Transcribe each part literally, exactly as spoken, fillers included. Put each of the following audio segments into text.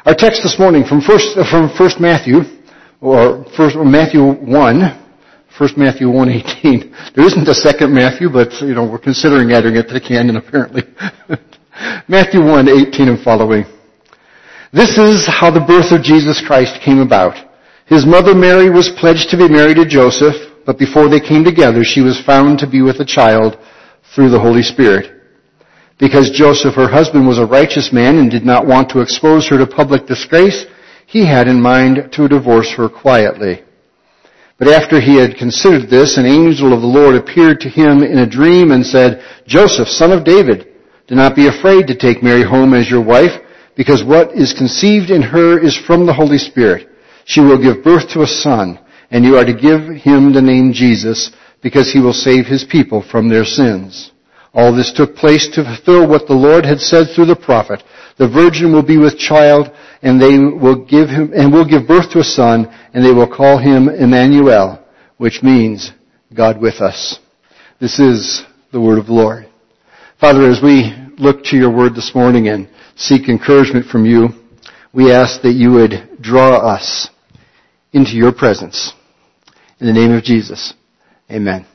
Our text this morning from first from First Matthew, or first Matthew one, First Matthew one eighteen. There isn't a second Matthew, but you know we're considering adding it to the canon apparently. Matthew one eighteen and following. This is how the birth of Jesus Christ came about. His mother Mary was pledged to be married to Joseph, but before they came together, she was found to be with a child through the Holy Spirit. Because Joseph, her husband, was a righteous man and did not want to expose her to public disgrace, he had in mind to divorce her quietly. But after he had considered this, an angel of the Lord appeared to him in a dream and said, Joseph, son of David, do not be afraid to take Mary home as your wife, because what is conceived in her is from the Holy Spirit. She will give birth to a son, and you are to give him the name Jesus, because he will save his people from their sins. All this took place to fulfill what the Lord had said through the prophet. The virgin will be with child, and they will give him, and will give birth to a son, and they will call him Emmanuel, which means God with us. This is the word of the Lord. Father, as we look to your word this morning and seek encouragement from you, we ask that you would draw us into your presence. In the name of Jesus, amen.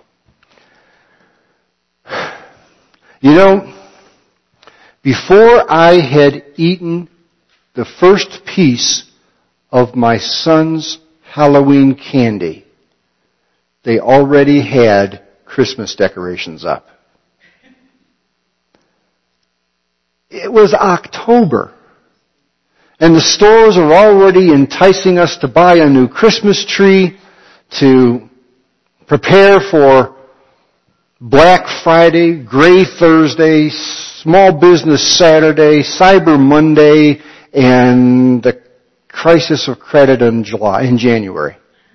You know, before I had eaten the first piece of my son's Halloween candy, they already had Christmas decorations up. It was October, and the stores are already enticing us to buy a new Christmas tree, to prepare for Black Friday, Gray Thursday, Small Business Saturday, Cyber Monday, and the crisis of credit in July, in January.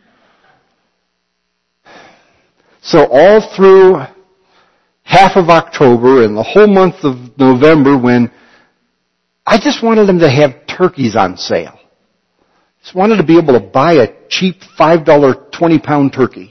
So all through half of October and the whole month of November, when I just wanted them to have turkeys on sale. Just wanted to be able to buy a cheap five dollar twenty pound turkey.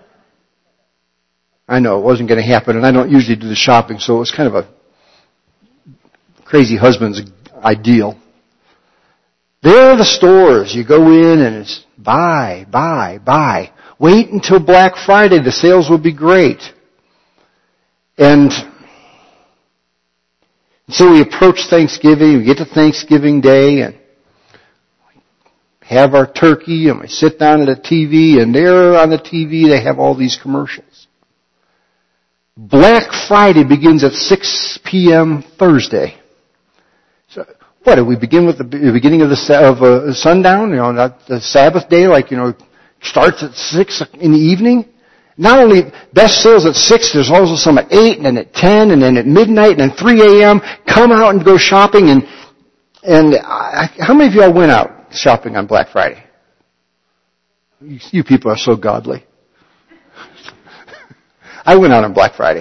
I know it wasn't going to happen, and I don't usually do the shopping, so it was kind of a crazy husband's ideal. There are the stores. You go in and it's buy, buy, buy. Wait until Black Friday. The sales will be great. And so we approach Thanksgiving. We get to Thanksgiving Day and have our turkey, and we sit down at the T V, and there on the T V they have all these commercials. Black Friday begins at six p.m. Thursday. So, what, do we begin with the beginning of the of uh, sundown? You know, not the Sabbath day, like, you know, starts at six in the evening? Not only best sales at six, there's also some at eight, and then at ten, and then at midnight, and then three a.m. Come out and go shopping, and and I, how many of y'all went out shopping on Black Friday? You, you people are so godly. I went out on Black Friday.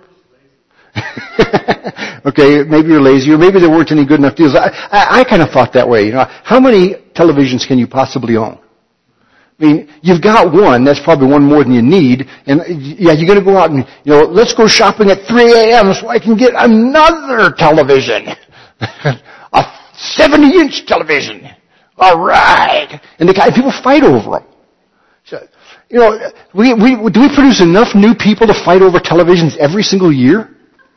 Okay, maybe you're lazy, or maybe there weren't any good enough deals. I, I, I kind of thought that way. You know, how many televisions can you possibly own? I mean, you've got one. That's probably one more than you need. And yeah, you're going to go out and, you know, let's go shopping at three a.m. so I can get another television, a seventy inch television. All right, and the guy, people fight over them. So, you know, we, we, do we produce enough new people to fight over televisions every single year?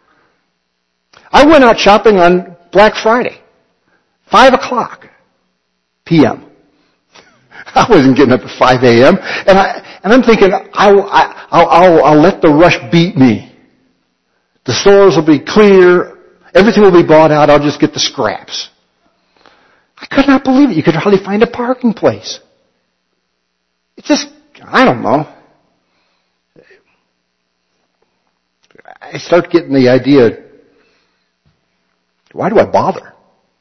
I went out shopping on Black Friday, five o'clock p.m. I wasn't getting up at five a.m. and I and I'm thinking I'll, I'll I'll I'll let the rush beat me. The stores will be clear, everything will be bought out. I'll just get the scraps. I could not believe it. You could hardly find a parking place. It's just, I don't know. I start getting the idea, why do I bother?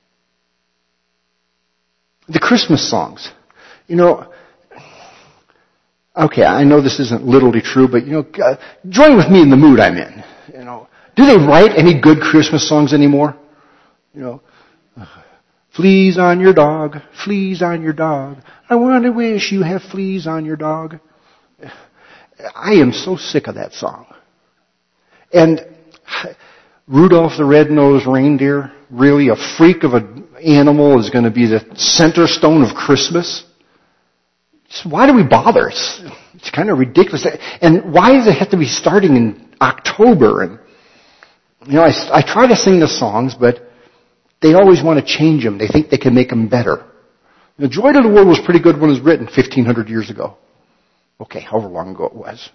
The Christmas songs. You know, okay, I know this isn't literally true, but, you know, uh, join with me in the mood I'm in. You know, do they write any good Christmas songs anymore? You know, fleas on your dog, fleas on your dog. I want to wish you have fleas on your dog. I am so sick of that song. And Rudolph the Red-Nosed Reindeer, really a freak of an animal, is going to be the center stone of Christmas. So why do we bother? It's, it's kind of ridiculous. And why does it have to be starting in October? And you know, I, I try to sing the songs, but they always want to change them. They think they can make them better. The Joy to the World was pretty good when it was written fifteen hundred years ago. Okay, however long ago it was.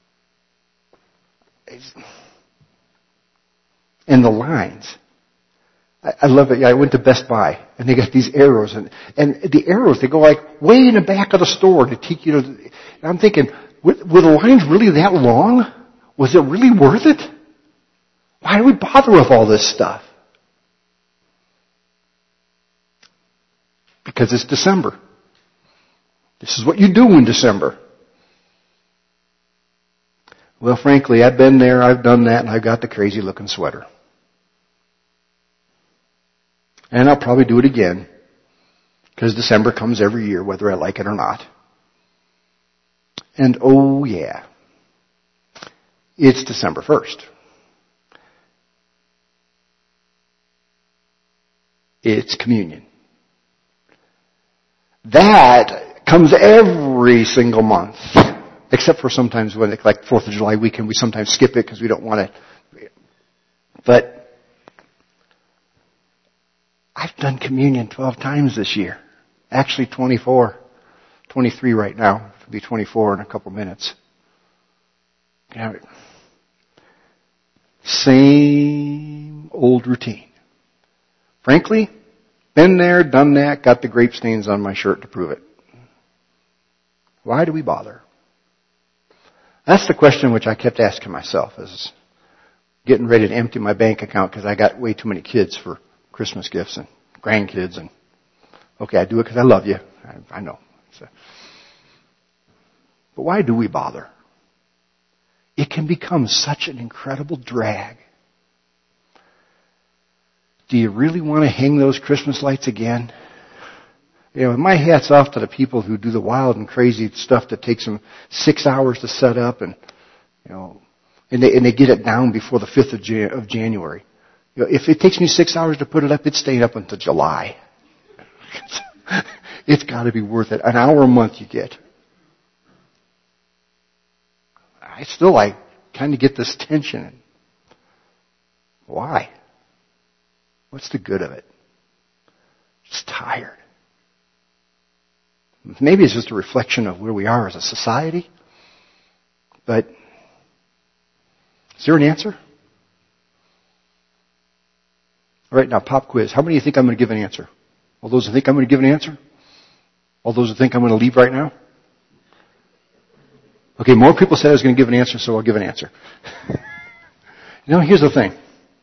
It's, and the lines. I, I love it. I went to Best Buy, and they got these arrows. And, and the arrows, they go like way in the back of the store to take you to... And I'm thinking, were, were the lines really that long? Was it really worth it? Why do we bother with all this stuff? Because it's December. This is what you do in December. Well, frankly, I've been there, I've done that, and I've got the crazy looking sweater. And I'll probably do it again, because December comes every year, whether I like it or not. And oh yeah, it's December first. It's communion. That comes every single month. Except for sometimes when, like fourth of July weekend, we sometimes skip it because we don't want to. But I've done communion twelve times this year. Actually twenty-four. twenty-three right now. It'll be twenty-four in a couple minutes. Same old routine. Frankly, been there, done that, got the grape stains on my shirt to prove it. Why do we bother? That's the question which I kept asking myself as getting ready to empty my bank account because I got way too many kids for Christmas gifts and grandkids. And okay, I do it because I love you. I, I know. So, but why do we bother? It can become such an incredible drag. Do you really want to hang those Christmas lights again? You know, my hat's off to the people who do the wild and crazy stuff that takes them six hours to set up, and you know, and they and they get it down before the fifth of, Jan- of January. You know, if it takes me six hours to put it up, it's staying up until July. It's got to be worth it. An hour a month you get. I still like kind of get this tension. Why? What's the good of it? Just tired. Maybe it's just a reflection of where we are as a society. But is there an answer? All right, now pop quiz. How many of you think I'm going to give an answer? All those who think I'm going to give an answer? All those who think I'm going to leave right now? Okay, more people said I was going to give an answer, so I'll give an answer. You know, here's the thing.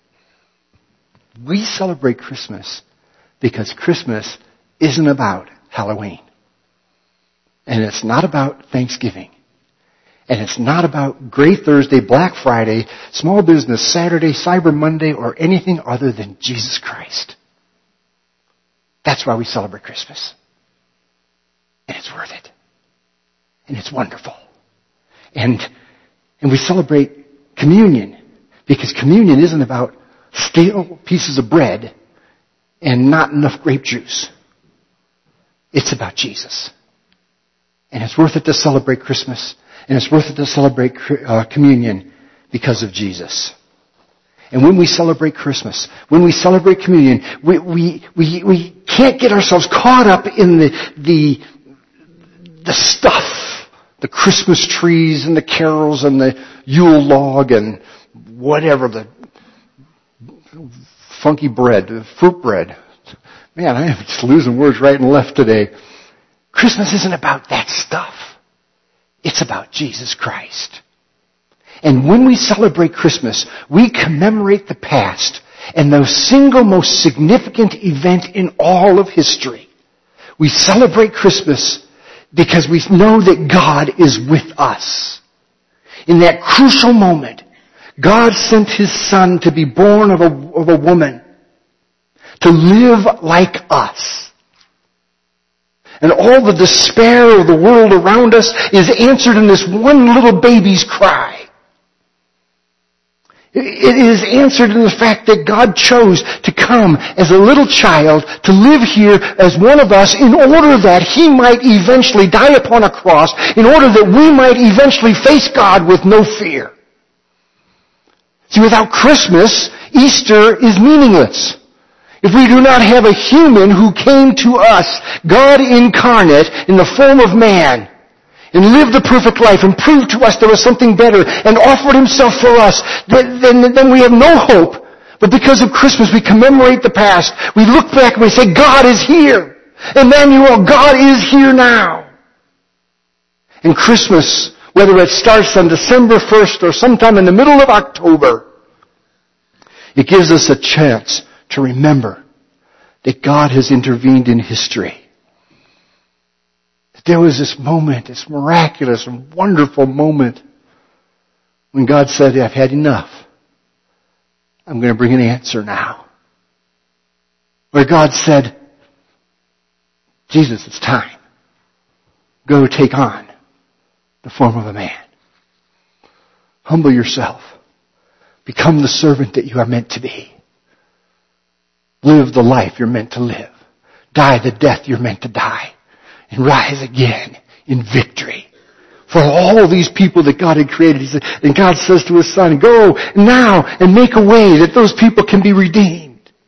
We celebrate Christmas because Christmas isn't about Halloween. And it's not about Thanksgiving. And it's not about Gray Thursday, Black Friday, Small Business Saturday, Cyber Monday, or anything other than Jesus Christ. That's why we celebrate Christmas. And it's worth it. And it's wonderful. And, and we celebrate communion because communion isn't about stale pieces of bread and not enough grape juice. It's about Jesus. And it's worth it to celebrate Christmas. And it's worth it to celebrate uh, communion because of Jesus. And when we celebrate Christmas, when we celebrate communion, we, we, we, we can't get ourselves caught up in the, the, the stuff, the Christmas trees and the carols and the Yule log and whatever, the funky bread, the fruit bread. Man, I am just losing words right and left today. Christmas isn't about that stuff. It's about Jesus Christ. And when we celebrate Christmas, we commemorate the past and the single most significant event in all of history. We celebrate Christmas because we know that God is with us. In that crucial moment, God sent His Son to be born of a, of a woman, to live like us. And all the despair of the world around us is answered in this one little baby's cry. It is answered in the fact that God chose to come as a little child to live here as one of us in order that He might eventually die upon a cross, in order that we might eventually face God with no fear. See, without Christmas, Easter is meaningless. If we do not have a human who came to us, God incarnate in the form of man, and lived the perfect life and proved to us there was something better and offered Himself for us, then, then, then we have no hope. But because of Christmas, we commemorate the past. We look back and we say, God is here. Emmanuel, God is here now. And Christmas, whether it starts on December first or sometime in the middle of October, it gives us a chance to remember that God has intervened in history. There was this moment, this miraculous and wonderful moment when God said, I've had enough. I'm going to bring an answer now. Where God said, Jesus, it's time. Go take on the form of a man. Humble yourself. Become the servant that you are meant to be. Live the life you're meant to live. Die the death you're meant to die. And rise again in victory. For all these people that God had created, He said, and God says to His Son, go now and make a way that those people can be redeemed.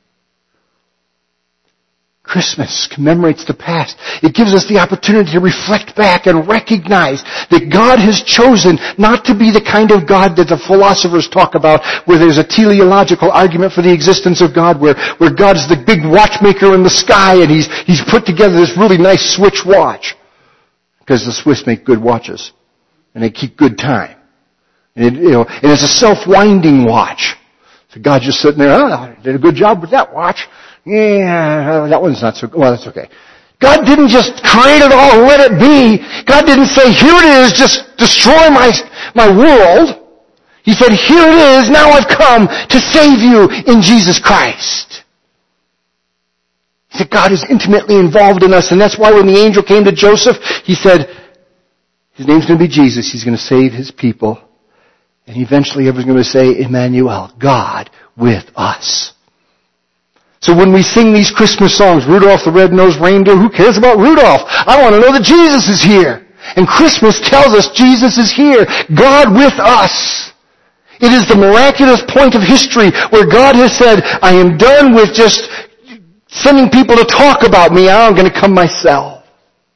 Christmas commemorates the past. It gives us the opportunity to reflect back and recognize that God has chosen not to be the kind of God that the philosophers talk about, where there's a teleological argument for the existence of God, where, where God's the big watchmaker in the sky and He's, He's put together this really nice Switch watch. Because the Swiss make good watches. And they keep good time. And it, you know, and it's a self-winding watch. So God's just sitting there, oh, I did a good job with that watch. Yeah, that one's not so good. Well, that's okay. God didn't just create it all and let it be. God didn't say, here it is, just destroy my, my world. He said, here it is, now I've come to save you in Jesus Christ. He said, God is intimately involved in us, and that's why when the angel came to Joseph, he said, his name's going to be Jesus. He's going to save His people. And eventually everyone's going to say, Emmanuel, God with us. So when we sing these Christmas songs, Rudolph the Red-Nosed Reindeer, who cares about Rudolph? I want to know that Jesus is here. And Christmas tells us Jesus is here, God with us. It is the miraculous point of history where God has said, I am done with just sending people to talk about me. I'm going to come myself.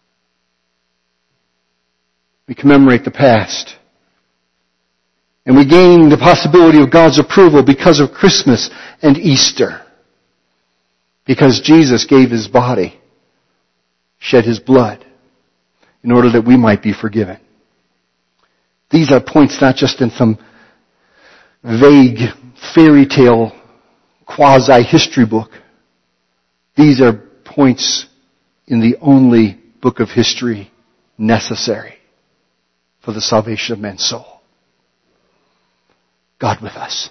We commemorate the past. And we gain the possibility of God's approval because of Christmas and Easter. Because Jesus gave His body, shed His blood, in order that we might be forgiven. These are points not just in some vague fairy tale quasi-history book. These are points in the only book of history necessary for the salvation of man's soul. God with us.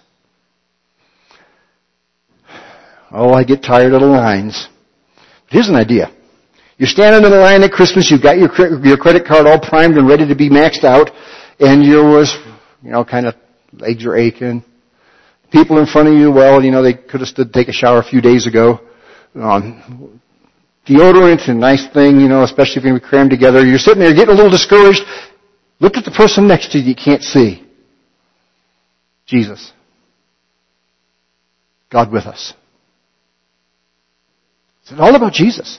Oh, I get tired of the lines. Here's an idea. You're standing in a line at Christmas, you've got your your credit card all primed and ready to be maxed out, and you was, you know, kind of legs are aching. People in front of you, well, you know, they could have stood to take a shower a few days ago. Um, deodorant, a nice thing, you know, especially if you're going to be crammed together. You're sitting there getting a little discouraged. Look at the person next to you you can't see. Jesus. God with us. It's all about Jesus.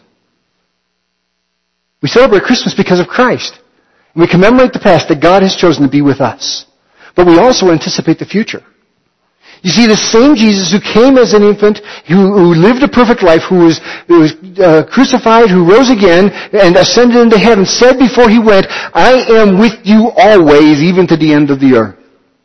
We celebrate Christmas because of Christ. And we commemorate the past that God has chosen to be with us. But we also anticipate the future. You see, the same Jesus who came as an infant, who, who lived a perfect life, who was, who was uh, crucified, who rose again, and ascended into heaven, said before He went, I am with you always, even to the end of the earth.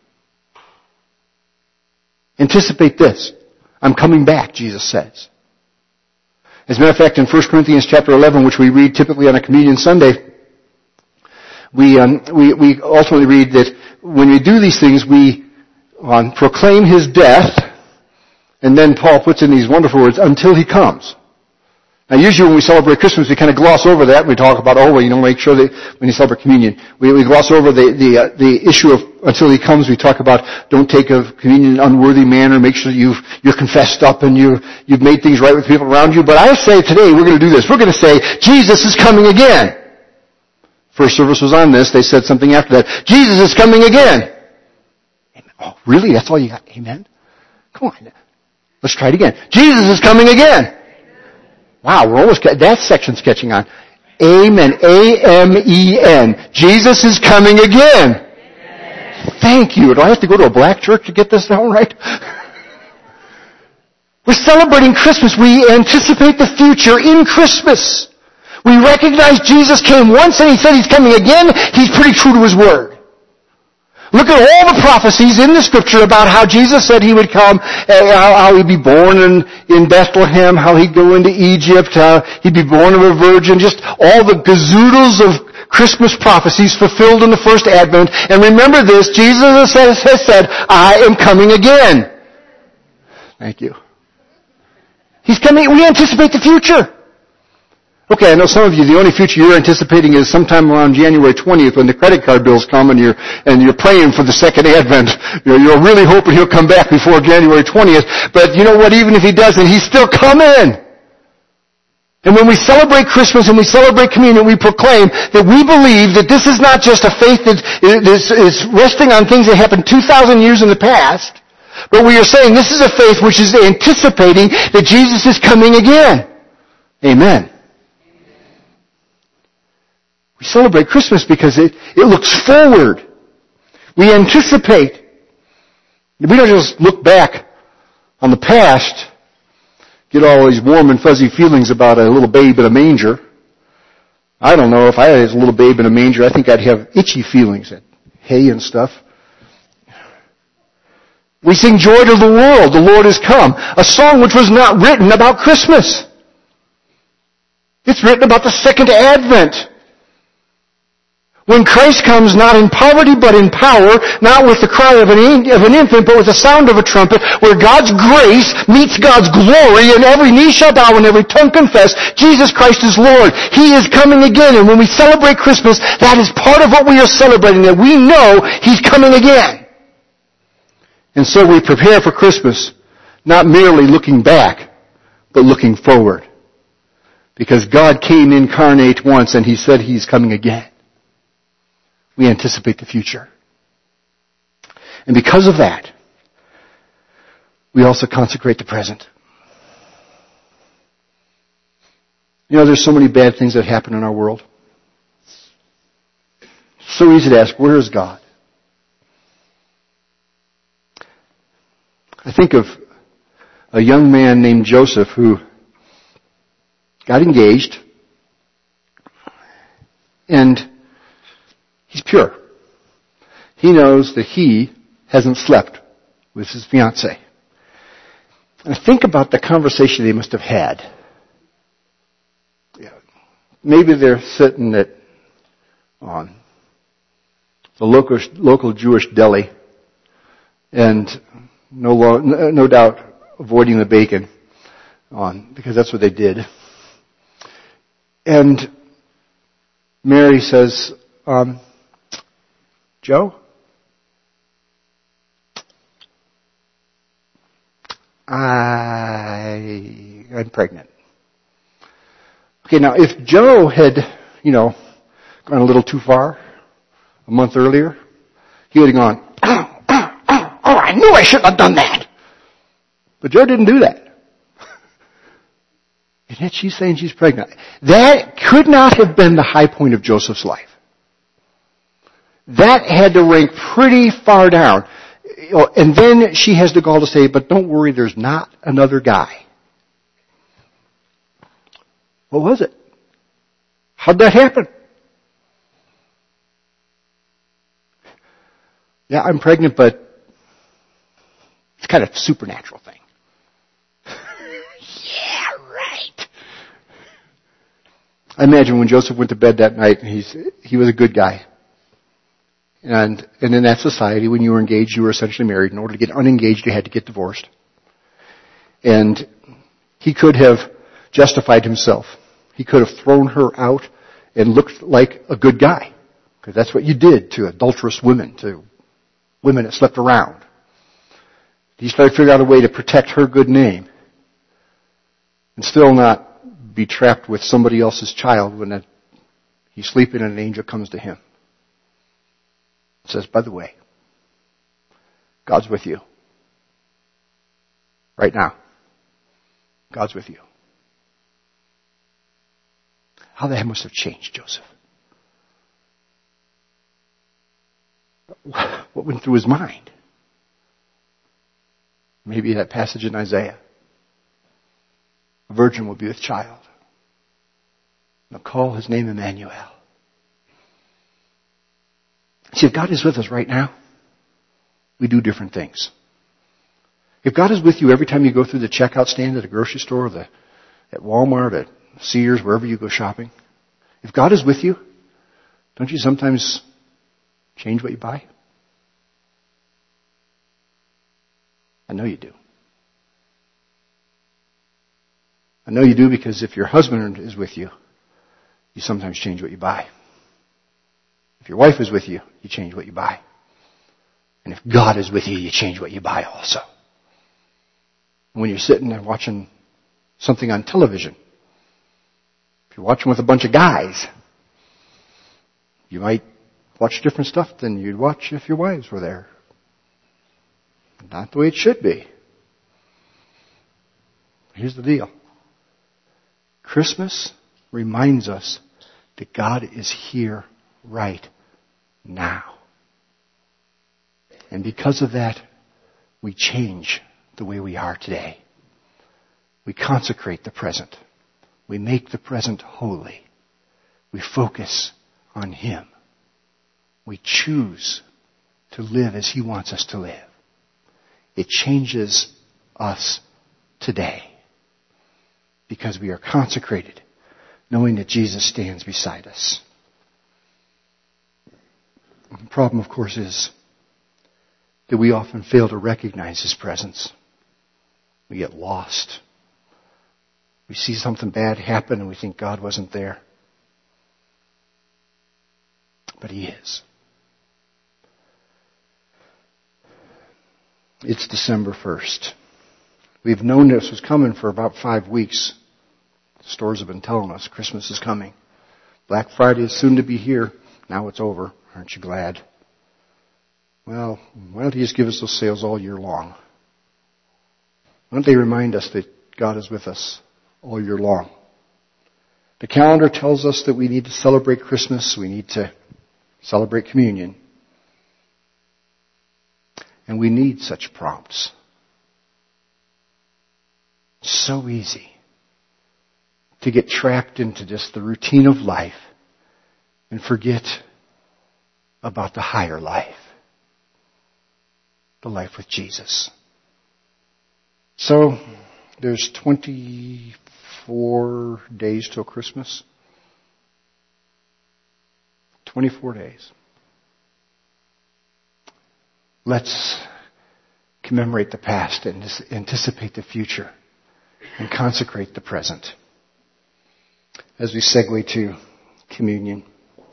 Anticipate this. I'm coming back, Jesus says. As a matter of fact, in First Corinthians chapter eleven, which we read typically on a Communion Sunday, we, um, we, we ultimately read that when we do these things, we um, proclaim His death, and then Paul puts in these wonderful words, until He comes. Now usually when we celebrate Christmas, we kind of gloss over that. We talk about, oh, well, you know, make sure that when you celebrate communion, we, we gloss over the, the, uh, the issue of, until he comes, we talk about don't take of communion in an unworthy manner, make sure that you've, you're confessed up and you, you've made things right with people around you. But I say today, we're going to do this. We're going to say, Jesus is coming again. First service was on this. They said something after that. Jesus is coming again. Oh, really? That's all you got? Amen? Come on. Let's try it again. Jesus is coming again. Wow, we're almost, that section's catching on. Amen. A M E N. Jesus is coming again. Amen. Thank you. Do I have to go to a black church to get this down right? We're celebrating Christmas. We anticipate the future in Christmas. We recognize Jesus came once and he said he's coming again. He's pretty true to his word. Look at all the prophecies in the Scripture about how Jesus said he would come, how, how he'd be born in, in Bethlehem, how he'd go into Egypt, how he'd be born of a virgin, just all the gazoodles of Christmas prophecies fulfilled in the first Advent. And remember this, Jesus has, has said, I am coming again. Thank you. He's coming, we anticipate the future. Okay, I know some of you, the only future you're anticipating is sometime around January twentieth when the credit card bills come and you're, and you're praying for the second advent. You're, you're really hoping he'll come back before January twentieth. But you know what, even if he doesn't, he's still coming. And when we celebrate Christmas and we celebrate communion, we proclaim that we believe that this is not just a faith that is, is resting on things that happened two thousand years in the past, but we are saying this is a faith which is anticipating that Jesus is coming again. Amen. We celebrate Christmas because it, it looks forward. We anticipate. We don't just look back on the past, get all these warm and fuzzy feelings about a little babe in a manger. I don't know, if I had a little babe in a manger, I think I'd have itchy feelings, and hay and stuff. We sing Joy to the World, the Lord has come, a song which was not written about Christmas. It's written about the second advent. When Christ comes not in poverty but in power, not with the cry of an, of an infant but with the sound of a trumpet, where God's grace meets God's glory and every knee shall bow and every tongue confess Jesus Christ is Lord. He is coming again, and when we celebrate Christmas, that is part of what we are celebrating, that we know He's coming again. And so we prepare for Christmas, not merely looking back, but looking forward. Because God came incarnate once and He said He's coming again. We anticipate the future. And because of that, we also consecrate the present. You know, there's so many bad things that happen in our world. It's so easy to ask, where is God? I think of a young man named Joseph who got engaged, and he's pure. He knows that he hasn't slept with his fiancée. And think about the conversation they must have had. Maybe they're sitting at on the local, local Jewish deli, and no, lo- no doubt avoiding the bacon, on because that's what they did. And Mary says, um, Joe, I, I'm pregnant. Okay, now if Joe had, you know, gone a little too far a month earlier, he would have gone, oh, oh, oh, oh, I knew I shouldn't have done that. But Joe didn't do that. And yet she's saying she's pregnant. That could not have been the high point of Joseph's life. That had to rank pretty far down. And then she has the gall to say, but don't worry, there's not another guy. What was it? How'd that happen? Yeah, I'm pregnant, but it's kind of a supernatural thing. Yeah, right. I imagine when Joseph went to bed that night, he's, he was a good guy. And, and in that society, when you were engaged, you were essentially married. In order to get unengaged, you had to get divorced. And he could have justified himself. He could have thrown her out and looked like a good guy. Because that's what you did to adulterous women, to women that slept around. He started to figure out a way to protect her good name and still not be trapped with somebody else's child when he's sleeping and an angel comes to him. It says, by the way, God's with you. Right now. God's with you. How that must have changed Joseph. What went through his mind? Maybe that passage in Isaiah. A virgin will be with child. They'll call his name Emmanuel. See, if God is with us right now, we do different things. If God is with you every time you go through the checkout stand at a grocery store, or the, at Walmart, at Sears, wherever you go shopping, if God is with you, don't you sometimes change what you buy? I know you do. I know you do because if your husband is with you, you sometimes change what you buy. If your wife is with you, you change what you buy. And if God is with you, you change what you buy also. When you're sitting there watching something on television, if you're watching with a bunch of guys, you might watch different stuff than you'd watch if your wives were there. Not the way it should be. Here's the deal. Christmas reminds us that God is here right now. And because of that, we change the way we are today. We consecrate the present. We make the present holy. We focus on Him. We choose to live as He wants us to live. It changes us today because we are consecrated, knowing that Jesus stands beside us. The problem, of course, is that we often fail to recognize His presence. We get lost. We see something bad happen and we think God wasn't there. But He is. It's December first. We've known this was coming for about five weeks. The stores have been telling us Christmas is coming. Black Friday is soon to be here. Now it's over. Aren't you glad? Well, why don't He just give us those sales all year long? Why don't they remind us that God is with us all year long? The calendar tells us that we need to celebrate Christmas. We need to celebrate communion. And we need such prompts. So easy to get trapped into just the routine of life and forget about the higher life. The life with Jesus. So, there's twenty-four days till Christmas. twenty-four days. Let's commemorate the past and anticipate the future and consecrate the present. As we segue to communion,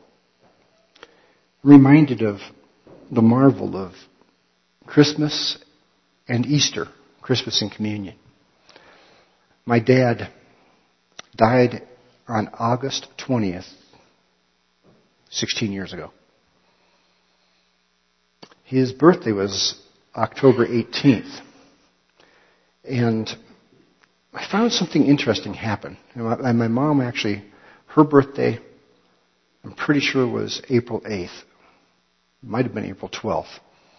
reminded of the marvel of Christmas and Easter, Christmas and communion. My dad died on August twentieth, sixteen years ago. His birthday was October eighteenth. And I found something interesting happen. And my mom actually, her birthday, I'm pretty sure was April eighth. It might have been April twelfth.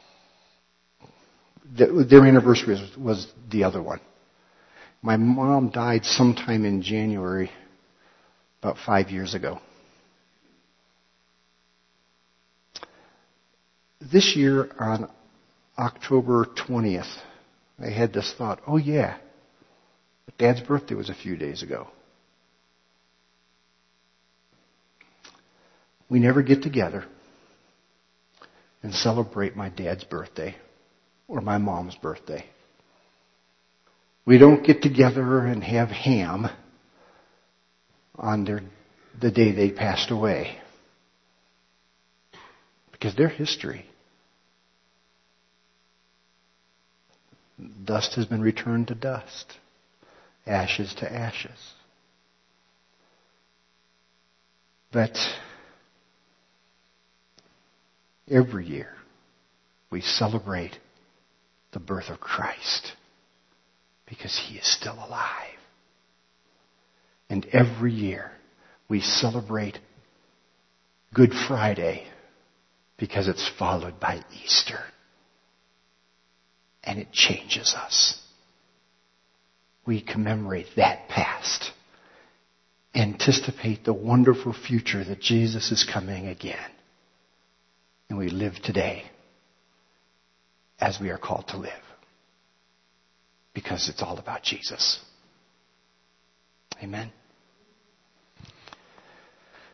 Their anniversary was, was the other one. My mom died sometime in January, about five years ago. This year on October twentieth, I had this thought, oh yeah, but Dad's birthday was a few days ago. We never get together and celebrate my dad's birthday or my mom's birthday. We don't get together and have ham on their, the day they passed away. Because they're history. Dust has been returned to dust. Ashes to ashes. But every year we celebrate the birth of Christ because He is still alive. And every year we celebrate Good Friday because it's followed by Easter. And it changes us. We commemorate that past. Anticipate the wonderful future that Jesus is coming again. And we live today as we are called to live. Because it's all about Jesus. Amen.